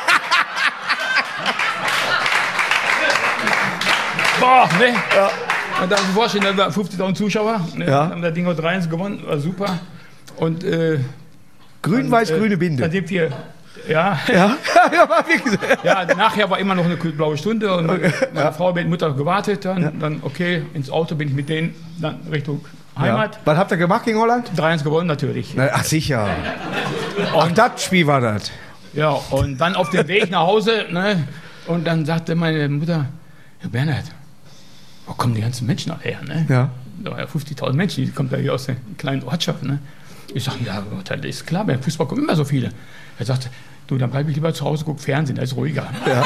Boah, ne? Ja. Und dann vorstellen, da waren 50.000 Zuschauer. Ne? Ja. Haben das Ding auch 3-1 gewonnen, war super. Und grün-weiß-grüne Binde. Dann sind wir. Ja. Ja, nachher war immer noch eine blaue Stunde und meine Frau mit Mutter gewartet. Dann okay, ins Auto bin ich mit denen dann Richtung Heimat. Ja. Was habt ihr gemacht gegen Holland? 3-1 gewonnen natürlich. Ach sicher. Ach, das Spiel war das. Ja, und dann auf dem Weg nach Hause, ne, und dann sagte meine Mutter, Herr Bernhard, wo kommen die ganzen Menschen alle her? Ne? Ja. Da waren ja 50.000 Menschen, die kommen da hier aus der kleinen Ortschaft. Ne? Ich sage, ja, das ist klar, beim Fußball kommen immer so viele. Er sagte, du, dann bleibe ich lieber zu Hause, guck Fernsehen, da ist ruhiger. Ja.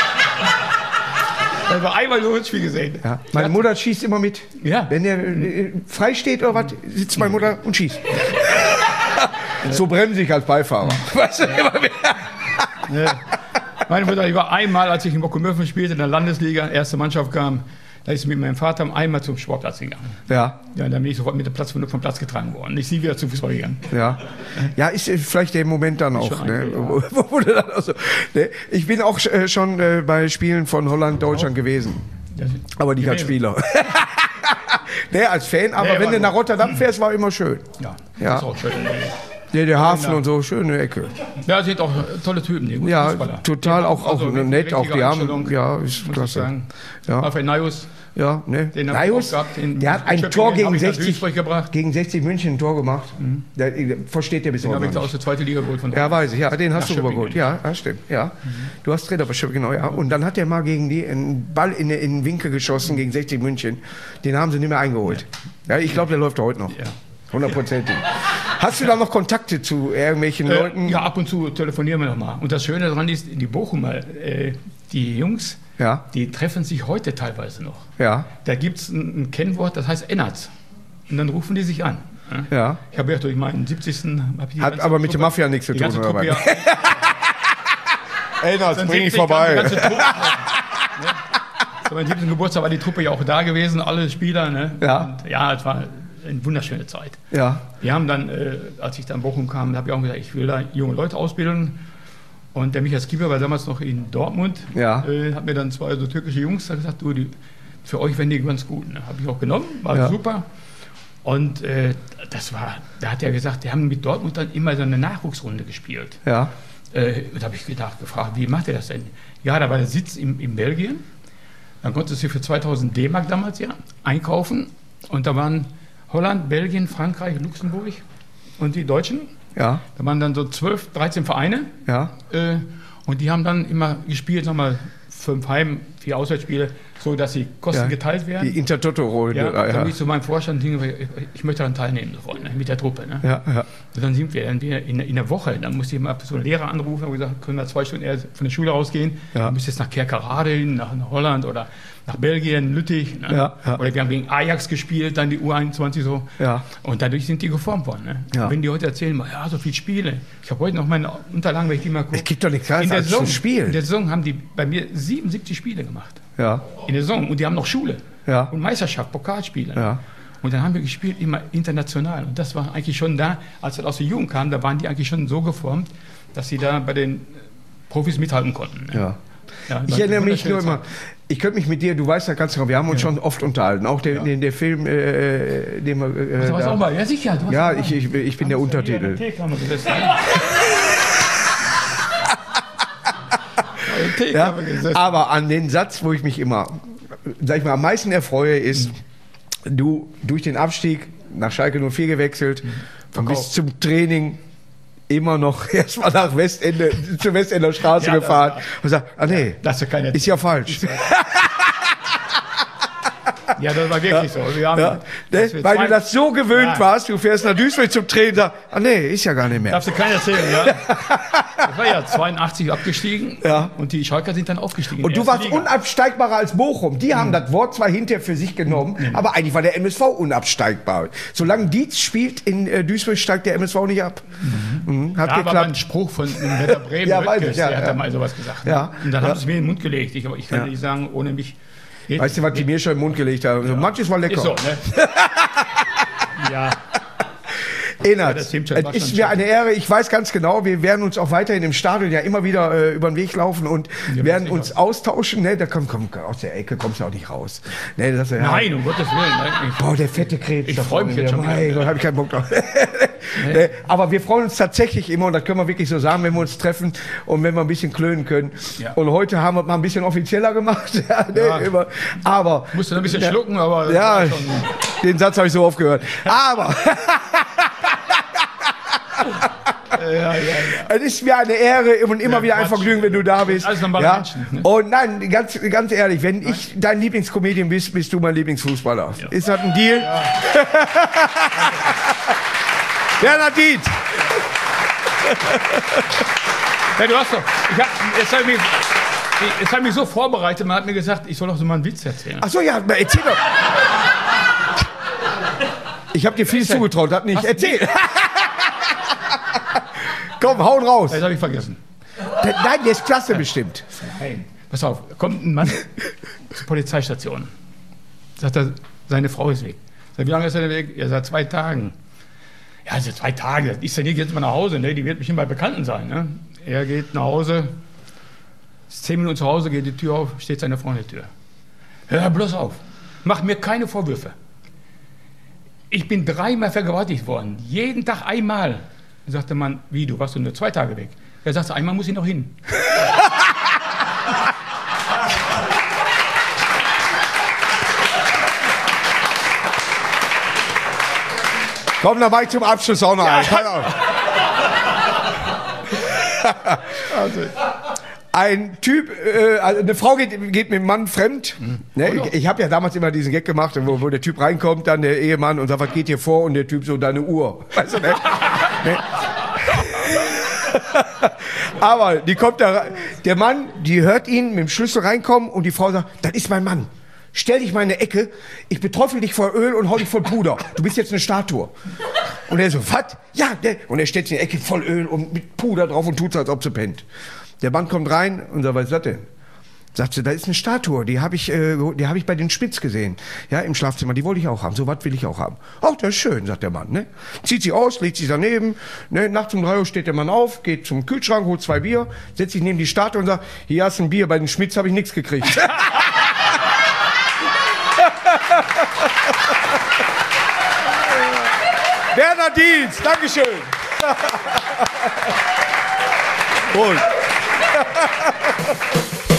Da war einmal nur ein Spiel gesehen. Ja. Meine Mutter schießt immer mit. Ja. Wenn der frei steht oder was, sitzt meine Mutter und schießt. So bremse ich als Beifahrer. Weißt du, immer mehr. Ja. Meine Mutter, ich war einmal, als ich in Bockumöfen spielte, in der Landesliga, erste Mannschaft kam, da ist sie mit meinem Vater einmal zum Sportplatz gegangen. Ja. Ja, dann bin ich sofort mit dem Platz vom Platz getragen worden. Ich sie wieder zum Fußball gegangen. Ja. Ja, ist vielleicht der Moment dann auch. Ne? Wo dann auch so, ne? Ich bin auch schon bei Spielen von Holland, Deutschland gewesen. Aber nicht als Spieler. Ne, als Fan, aber wenn du nach Rotterdam fährst, war immer schön. Ja, ja. Ist auch schön. Der Hafen und so, schöne Ecke. Ja, sind auch tolle Typen, die guten ja, Fußballer. Total, auch nett, auch die haben, ja, ist klasse. Ja. Alfred Najus. Ja, ne? Najus, der hat ein Tor gegen 60 München ein Tor gemacht. Mhm. Der versteht der bis heute nicht. Den habe ich aus der zweiten Liga geholt. Ja, weiß ich. Ja, den hast du rübergeholt. Ja, stimmt. Ja. Mhm. Du hast Trainer bestimmt, genau. Ja. Und dann hat der mal gegen die einen Ball in den Winkel geschossen gegen 60 München. Den haben sie nicht mehr eingeholt. Ja, ich glaube, der läuft heute noch. Ja. 100%. Hast du da noch Kontakte zu irgendwelchen Leuten? Ja, ab und zu telefonieren wir noch mal. Und das Schöne daran ist, die Bochumer, die Jungs, die treffen sich heute teilweise noch. Ja. Da gibt es ein Kennwort, das heißt Ennerts. Und dann rufen die sich an. Ne? Ja. Ich habe ja durch meinen 70. Hat aber mit der Mafia nichts zu die tun, ganze oder Truppe, was? ja, Ey, das dann bring ich 70 kam die vorbei. ganze Truppe, ne? Zu meinem 70. Geburtstag war die Truppe ja auch da gewesen, alle Spieler. Ne? Ja. Und, ja, es war eine wunderschöne Zeit. Ja. Wir haben dann, als ich dann in Bochum kam, habe ich auch gesagt, ich will da junge Leute ausbilden. Und der Michael Skipper war damals noch in Dortmund. Ja. Hat mir dann zwei so türkische Jungs gesagt, du, für euch wären die ganz gut. Ne? Habe ich auch genommen, war super. Und da hat er gesagt, die haben mit Dortmund dann immer so eine Nachwuchsrunde gespielt. Ja. Da habe ich gefragt, wie macht er das denn? Ja, da war der Sitz in Belgien. Dann konntest du für 2000 D-Mark damals einkaufen. Und da waren Holland, Belgien, Frankreich, Luxemburg und die Deutschen. Ja. Da waren dann so 12, 13 Vereine. Ja. Und die haben dann immer gespielt, nochmal 5 Heim, 4 Auswärtsspiele, so dass die Kosten geteilt werden. Die Intertoto-Rollen. Ja, dann bin ich zu meinem Vorstand, ich möchte daran teilnehmen sofort, ne, mit der Truppe. Ne? Ja, ja. Und dann sind wir in der Woche, dann musste ich mal so einen Lehrer anrufen und gesagt, können wir 2 Stunden eher von der Schule rausgehen, Ja. du müsst jetzt nach Kerkrade hin, nach Holland oder nach Belgien, Lüttich. Ne? Ja, ja. Oder wir haben gegen Ajax gespielt, dann die U21 so. Ja. Und dadurch sind die geformt worden. Ne? Ja. Wenn die heute erzählen, ja, so viele Spiele. Ich habe heute noch meine Unterlagen, wenn ich die mal gucke. Es gibt doch nichts als in der zu spielen. In der Saison haben die bei mir 77 Spiele gemacht. Ja. In der Saison. Und die haben noch Schule. Ja. Und Meisterschaft, Pokalspiele. Ja. Und dann haben wir gespielt immer international. Und das war eigentlich schon da, als er aus der Jugend kam, da waren die eigentlich schon so geformt, dass sie da bei den Profis mithalten konnten. Ne? Ja. Ja, Ich erinnere mich nur immer, ich könnte mich mit dir, du weißt ja ganz genau, wir haben uns schon oft unterhalten, auch der Film, den wir... Du warst auch mal, ja sicher. Du Ja, warst ich bin der Untertitel. Ja, aber an den Satz, wo ich mich immer, sag ich mal, am meisten erfreue, ist, du durch den Abstieg nach Schalke 04 gewechselt und bis zum Training immer noch erstmal nach Westende, zur Westender Straße gefahren und sagt, ah nee, das ist ja falsch. Ja, das war wirklich so. Wir haben, Ja, ne? Weil du das so gewöhnt warst, du fährst nach Duisburg zum Training, sagst, ah nee, ist ja gar nicht mehr. Darfst du keiner erzählen, ja. Das war ja 82 abgestiegen und die Schalker sind dann aufgestiegen. Und du warst unabsteigbarer als Bochum. Die haben das Wort zwar hinterher für sich genommen, aber eigentlich war der MSV unabsteigbar. Solange Dietz spielt in Duisburg, steigt der MSV nicht ab. Hat aber geklappt. ein Spruch von Werder Bremen, Ja, weiß Röttges, ich, ja, der hat ja. da mal sowas gesagt. Ne? Ja. Und dann haben sie es mir in den Mund gelegt. Ich kann nicht sagen, ohne mich... Weißt du, was die mir schon im Mund gelegt haben? So, manches war lecker. Ist so, ne? Ja. Enert, das stimmt schon, es war ist schon mir eine Ehre. Ich weiß ganz genau, wir werden uns auch weiterhin im Stadion ja immer wieder über den Weg laufen und werden uns austauschen. Ne, da komm, aus der Ecke kommst du auch nicht raus. Ne, das, ja. Nein, um Gottes Willen. Ne? Boah, der fette Krebs. Ich da freu vorne mich jetzt wieder. schon wieder. Mein Gott, hab ich keinen Bock drauf. Ne, aber wir freuen uns tatsächlich immer, und das können wir wirklich so sagen, wenn wir uns treffen und wenn wir ein bisschen klönen können. Ja. Und heute haben wir mal ein bisschen offizieller gemacht. Ja, ne, Ja. aber Musste ein bisschen schlucken, aber... ja, das war schon, den Satz habe ich so oft gehört. Aber es ist mir eine Ehre und immer wieder ein Vergnügen, wenn du da bist. Alles normale Menschen, ne? Und nein, ganz ehrlich, wenn ich dein Lieblingscomedian bist du mein Lieblingsfußballer. Ist das ein Deal? Ja. Bernhard Dietz. Ja, du hast doch... Jetzt habe ich mich so vorbereitet, man hat mir gesagt, ich soll doch so mal einen Witz erzählen. Ach so, ja, erzähl doch. Ich habe dir viel zugetraut, das nicht. Erzähl. Komm, hauen raus. Das habe ich vergessen. Nein, der ist klasse bestimmt. Nein. Pass auf, kommt ein Mann zur Polizeistation. Sagt er, seine Frau ist weg. Sagt, wie lange ist er denn weg? Ja, seit 2 Tagen. Ja, also 2 Tage. Das ist ja nicht jetzt mal nach Hause, ne? Die wird bestimmt bei Bekannten sein. Ne? Er geht nach Hause, ist 10 Minuten zu Hause, geht die Tür auf, steht seine Frau in der Tür. Hör bloß auf. Mach mir keine Vorwürfe. Ich bin 3-mal vergewaltigt worden. Jeden Tag einmal. Dann sagt der Mann, wie, du warst nur 2 Tage weg. Er sagt, einmal muss ich noch hin. Komm, dann mach ich zum Abschluss auch noch einen. Ein Typ, also eine Frau geht mit dem Mann fremd. Ne? Ich habe ja damals immer diesen Gag gemacht, wo der Typ reinkommt, dann der Ehemann und sagt, was geht hier vor? Und der Typ so, deine Uhr. Weißt du, ne? Ne? Aber die kommt da, der Mann, die hört ihn mit dem Schlüssel reinkommen und die Frau sagt, das ist mein Mann. Stell dich mal in eine Ecke, ich beträufel dich voll Öl und hau dich voll Puder. Du bist jetzt eine Statue. Und er so, was? Ja, und er stellt sich in die Ecke voll Öl und mit Puder drauf und tut so, als ob sie pennt. Der Mann kommt rein und sagt, was ist das denn? Sagt sie, da ist eine Statue, die habe ich bei den Spitz gesehen, ja, im Schlafzimmer, die wollte ich auch haben, so was will ich auch haben. Ach, das ist schön, sagt der Mann, ne? Zieht sie aus, legt sie daneben, ne? Nachts um 3 Uhr steht der Mann auf, geht zum Kühlschrank, holt 2 Bier, setzt sich neben die Statue und sagt, hier hast du ein Bier, bei den Schmitz habe ich nichts gekriegt. Werner Dietz, Dankeschön. Wohl.